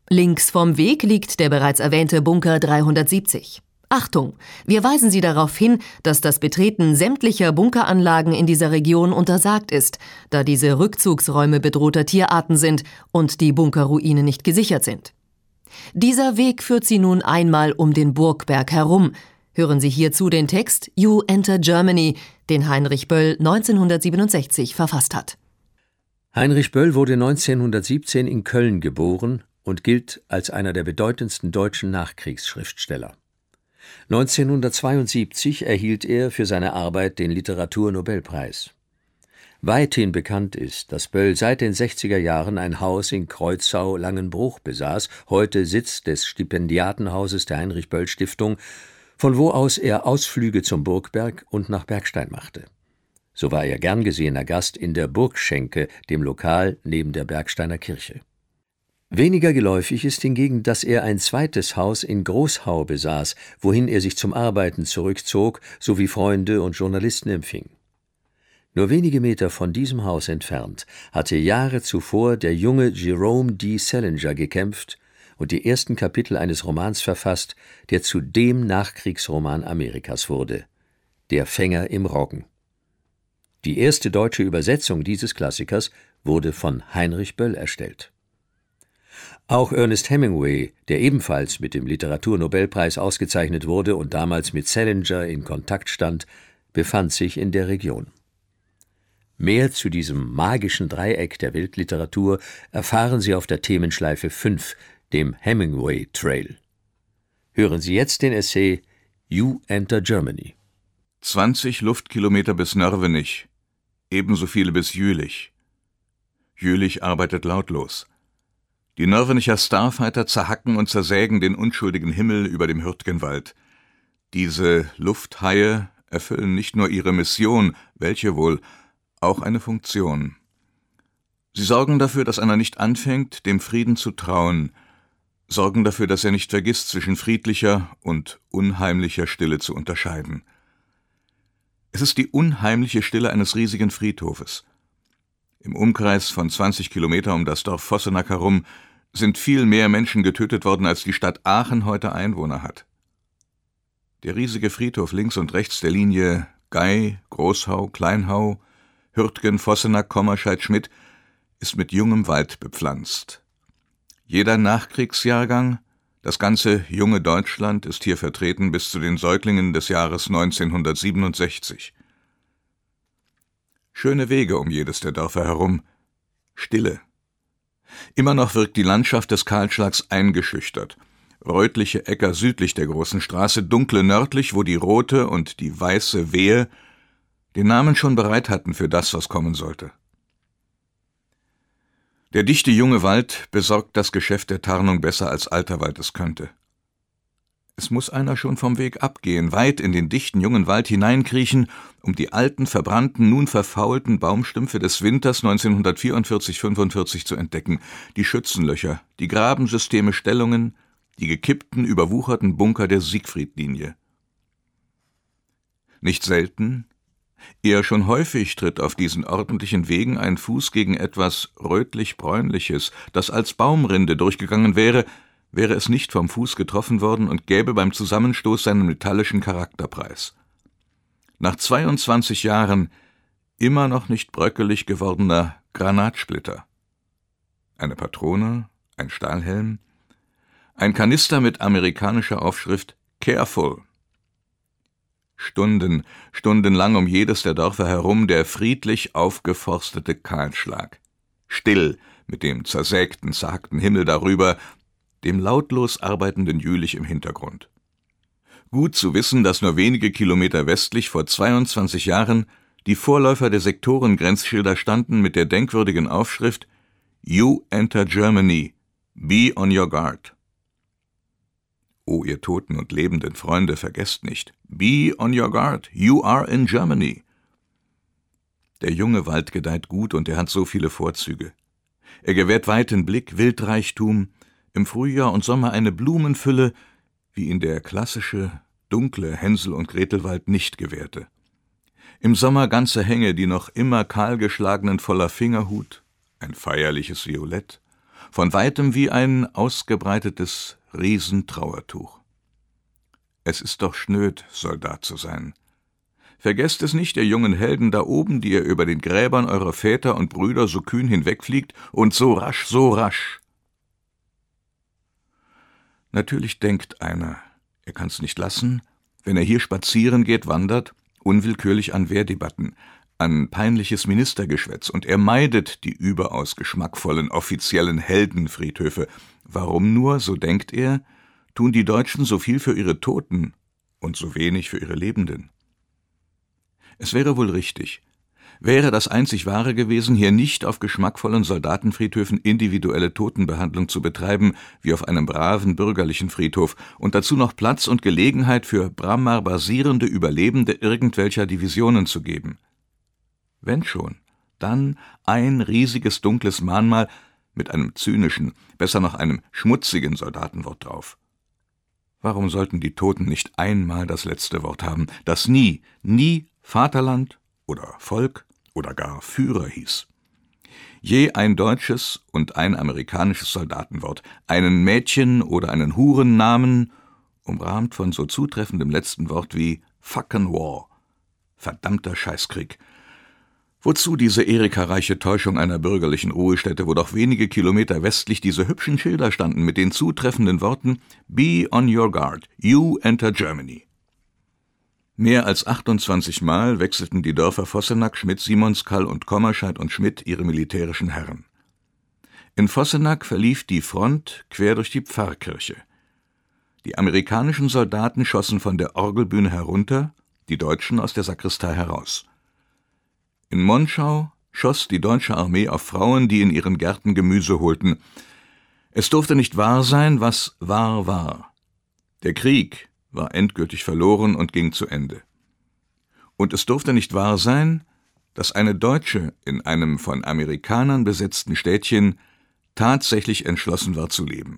Links vom Weg liegt der bereits erwähnte Bunker 370. Achtung! Wir weisen Sie darauf hin, dass das Betreten sämtlicher Bunkeranlagen in dieser Region untersagt ist, da diese Rückzugsräume bedrohter Tierarten sind und die Bunkerruinen nicht gesichert sind. Dieser Weg führt Sie nun einmal um den Burgberg herum. Hören Sie hierzu den Text You Enter Germany, den Heinrich Böll 1967 verfasst hat. Heinrich Böll wurde 1917 in Köln geboren und gilt als einer der bedeutendsten deutschen Nachkriegsschriftsteller. 1972 erhielt er für seine Arbeit den Literaturnobelpreis. Weithin bekannt ist, dass Böll seit den 60er Jahren ein Haus in Kreuzau-Langenbruch besaß, heute Sitz des Stipendiatenhauses der Heinrich-Böll-Stiftung, von wo aus er Ausflüge zum Burgberg und nach Bergstein machte. So war er gern gesehener Gast in der Burgschenke, dem Lokal neben der Bergsteiner Kirche. Weniger geläufig ist hingegen, dass er ein zweites Haus in Großhau besaß, wohin er sich zum Arbeiten zurückzog, sowie Freunde und Journalisten empfing. Nur wenige Meter von diesem Haus entfernt hatte Jahre zuvor der junge Jerome D. Salinger gekämpft und die ersten Kapitel eines Romans verfasst, der zu dem Nachkriegsroman Amerikas wurde: Der Fänger im Roggen. Die erste deutsche Übersetzung dieses Klassikers wurde von Heinrich Böll erstellt. Auch Ernest Hemingway, der ebenfalls mit dem Literaturnobelpreis ausgezeichnet wurde und damals mit Salinger in Kontakt stand, befand sich in der Region. Mehr zu diesem magischen Dreieck der Weltliteratur erfahren Sie auf der Themenschleife 5, dem Hemingway Trail. Hören Sie jetzt den Essay You Enter Germany. 20 Luftkilometer bis Nörvenich, ebenso viele bis Jülich. Jülich arbeitet lautlos. Die Nörvenicher Starfighter zerhacken und zersägen den unschuldigen Himmel über dem Hürtgenwald. Diese Lufthaie erfüllen nicht nur ihre Mission, welche wohl, auch eine Funktion. Sie sorgen dafür, dass einer nicht anfängt, dem Frieden zu trauen, sorgen dafür, dass er nicht vergisst, zwischen friedlicher und unheimlicher Stille zu unterscheiden. Es ist die unheimliche Stille eines riesigen Friedhofes. Im Umkreis von 20 Kilometer um das Dorf Vossenack herum sind viel mehr Menschen getötet worden, als die Stadt Aachen heute Einwohner hat. Der riesige Friedhof links und rechts der Linie Gey, Großhau, Kleinhau, Hürtgen, Vossenack, Kommerscheid, Schmidt ist mit jungem Wald bepflanzt. Jeder Nachkriegsjahrgang, das ganze junge Deutschland ist hier vertreten bis zu den Säuglingen des Jahres 1967. Schöne Wege um jedes der Dörfer herum, Stille. Immer noch wirkt die Landschaft des Kahlschlags eingeschüchtert. Rötliche Äcker südlich der großen Straße, dunkle nördlich, wo die rote und die weiße Wehe den Namen schon bereit hatten für das, was kommen sollte. Der dichte junge Wald besorgt das Geschäft der Tarnung besser, als alter Wald es könnte. Es muss einer schon vom Weg abgehen, weit in den dichten jungen Wald hineinkriechen, um die alten, verbrannten, nun verfaulten Baumstümpfe des Winters 1944/45 zu entdecken, die Schützenlöcher, die Grabensysteme, Stellungen, die gekippten, überwucherten Bunker der Siegfriedlinie. Nicht selten, eher schon häufig tritt auf diesen ordentlichen Wegen ein Fuß gegen etwas rötlich-bräunliches, das als Baumrinde durchgegangen wäre es nicht vom Fuß getroffen worden und gäbe beim Zusammenstoß seinen metallischen Charakterpreis. Nach 22 Jahren immer noch nicht bröckelig gewordener Granatsplitter. Eine Patrone, ein Stahlhelm, ein Kanister mit amerikanischer Aufschrift Careful. Stundenlang um jedes der Dörfer herum der friedlich aufgeforstete Kahlschlag. Still mit dem zersägten, zerhackten Himmel darüber, dem lautlos arbeitenden Jülich im Hintergrund. Gut zu wissen, dass nur wenige Kilometer westlich vor 22 Jahren die Vorläufer der Sektorengrenzschilder standen mit der denkwürdigen Aufschrift You Enter Germany, be on your guard. O ihr toten und lebenden Freunde, vergesst nicht, be on your guard, you are in Germany. Der junge Wald gedeiht gut und er hat so viele Vorzüge. Er gewährt weiten Blick, Wildreichtum, im Frühjahr und Sommer eine Blumenfülle, wie ihn der klassische, dunkle Hänsel- und Gretelwald nicht gewährte. Im Sommer ganze Hänge, die noch immer kahlgeschlagenen voller Fingerhut, ein feierliches Violett, von weitem wie ein ausgebreitetes Riesentrauertuch. Es ist doch schnöd, Soldat zu sein. Vergesst es nicht, ihr jungen Helden da oben, die ihr über den Gräbern eurer Väter und Brüder so kühn hinwegfliegt und so rasch, so rasch. Natürlich denkt einer, er kann's nicht lassen, wenn er hier spazieren geht, wandert, unwillkürlich an Wehrdebatten, an peinliches Ministergeschwätz, und er meidet die überaus geschmackvollen offiziellen Heldenfriedhöfe. Warum nur, so denkt er, tun die Deutschen so viel für ihre Toten und so wenig für ihre Lebenden? Es wäre wohl richtig, wäre das einzig Wahre gewesen, hier nicht auf geschmackvollen Soldatenfriedhöfen individuelle Totenbehandlung zu betreiben, wie auf einem braven bürgerlichen Friedhof, und dazu noch Platz und Gelegenheit für Bramar-basierende Überlebende irgendwelcher Divisionen zu geben. Wenn schon, dann ein riesiges dunkles Mahnmal mit einem zynischen, besser noch einem schmutzigen Soldatenwort drauf. Warum sollten die Toten nicht einmal das letzte Wort haben, das nie Vaterland oder Volk oder gar Führer hieß? Je ein deutsches und ein amerikanisches Soldatenwort, einen Mädchen- oder einen Hurennamen, umrahmt von so zutreffendem letzten Wort wie Fucking War, verdammter Scheißkrieg. Wozu diese erikareiche Täuschung einer bürgerlichen Ruhestätte, wo doch wenige Kilometer westlich diese hübschen Schilder standen mit den zutreffenden Worten Be on your guard, you enter Germany. Mehr als 28 Mal wechselten die Dörfer Vossenack, Schmidt, Simonskall und Kommerscheid und Schmidt ihre militärischen Herren. In Vossenack verlief die Front quer durch die Pfarrkirche. Die amerikanischen Soldaten schossen von der Orgelbühne herunter, die Deutschen aus der Sakristei heraus. In Monschau schoss die deutsche Armee auf Frauen, die in ihren Gärten Gemüse holten. Es durfte nicht wahr sein, was wahr war. Der Krieg war endgültig verloren und ging zu Ende. Und es durfte nicht wahr sein, dass eine Deutsche in einem von Amerikanern besetzten Städtchen tatsächlich entschlossen war zu leben.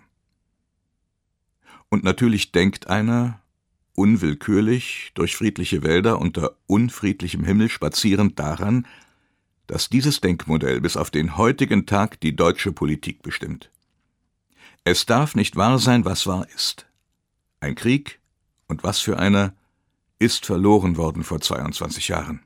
Und natürlich denkt einer, unwillkürlich durch friedliche Wälder unter unfriedlichem Himmel spazierend, daran, dass dieses Denkmodell bis auf den heutigen Tag die deutsche Politik bestimmt. Es darf nicht wahr sein, was wahr ist. Ein Krieg, und was für einer, ist verloren worden vor 22 Jahren.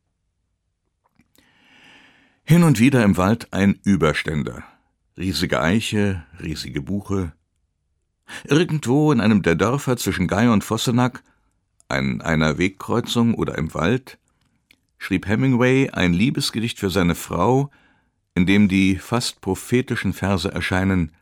Hin und wieder im Wald ein Überständer. Riesige Eiche, riesige Buche. Irgendwo in einem der Dörfer zwischen Gaier und Vossenack, an einer Wegkreuzung oder im Wald, schrieb Hemingway ein Liebesgedicht für seine Frau, in dem die fast prophetischen Verse erscheinen: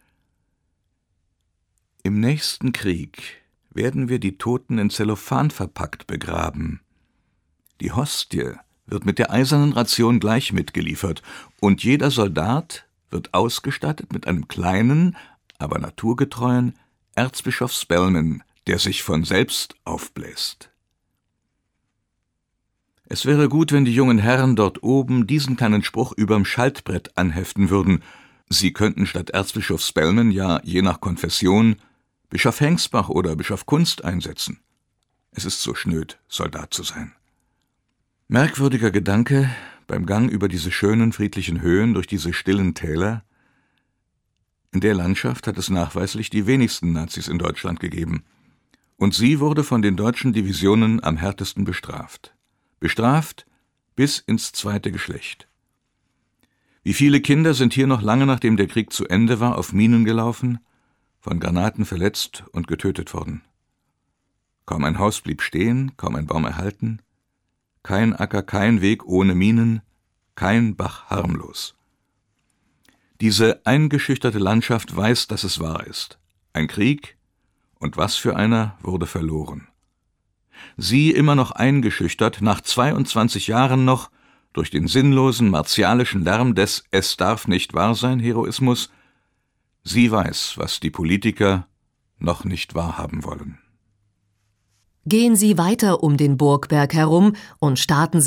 Im nächsten Krieg werden wir die Toten in Zellophan verpackt begraben. Die Hostie wird mit der eisernen Ration gleich mitgeliefert, und jeder Soldat wird ausgestattet mit einem kleinen, aber naturgetreuen Erzbischof Spellman, der sich von selbst aufbläst. Es wäre gut, wenn die jungen Herren dort oben diesen kleinen Spruch überm Schaltbrett anheften würden. Sie könnten statt Erzbischof Spellman ja je nach Konfession Bischof Hengsbach oder Bischof Kunst einsetzen. Es ist so schnöd, Soldat zu sein. Merkwürdiger Gedanke beim Gang über diese schönen, friedlichen Höhen, durch diese stillen Täler. In der Landschaft hat es nachweislich die wenigsten Nazis in Deutschland gegeben. Und sie wurde von den deutschen Divisionen am härtesten bestraft. Bestraft bis ins zweite Geschlecht. Wie viele Kinder sind hier noch lange nachdem der Krieg zu Ende war auf Minen gelaufen, von Granaten verletzt und getötet worden. Kaum ein Haus blieb stehen, kaum ein Baum erhalten, kein Acker, kein Weg ohne Minen, kein Bach harmlos. Diese eingeschüchterte Landschaft weiß, dass es wahr ist. Ein Krieg, und was für einer, wurde verloren. Sie immer noch eingeschüchtert, nach 22 Jahren noch, durch den sinnlosen, martialischen Lärm des »Es darf nicht wahr sein« Heroismus, sie weiß, was die Politiker noch nicht wahrhaben wollen. Gehen Sie weiter um den Burgberg herum und starten Sie